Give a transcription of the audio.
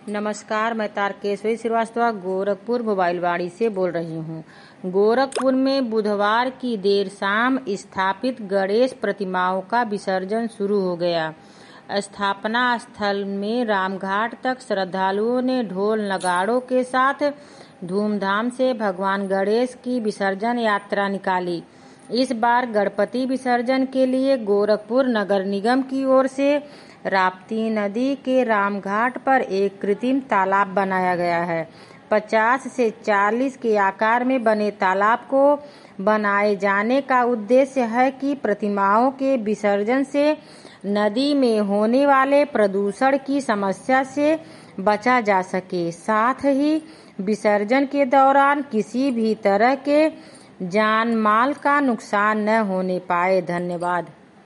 नमस्कार, मैं तारकेश्वरी श्रीवास्तव गोरखपुर मोबाइल वाणी से बोल रही हूँ। गोरखपुर में बुधवार की देर शाम स्थापित गणेश प्रतिमाओं का विसर्जन शुरू हो गया। स्थापना स्थल में रामघाट तक श्रद्धालुओं ने ढोल नगाड़ों के साथ धूमधाम से भगवान गणेश की विसर्जन यात्रा निकाली। इस बार गणपति विसर्जन के लिए गोरखपुर नगर निगम की ओर से राप्ती नदी के रामघाट पर एक कृत्रिम तालाब बनाया गया है। 50 से 40 के आकार में बने तालाब को बनाए जाने का उद्देश्य है कि प्रतिमाओं के विसर्जन से नदी में होने वाले प्रदूषण की समस्या से बचा जा सके, साथ ही विसर्जन के दौरान किसी भी तरह के जान माल का नुकसान न होने पाए। धन्यवाद।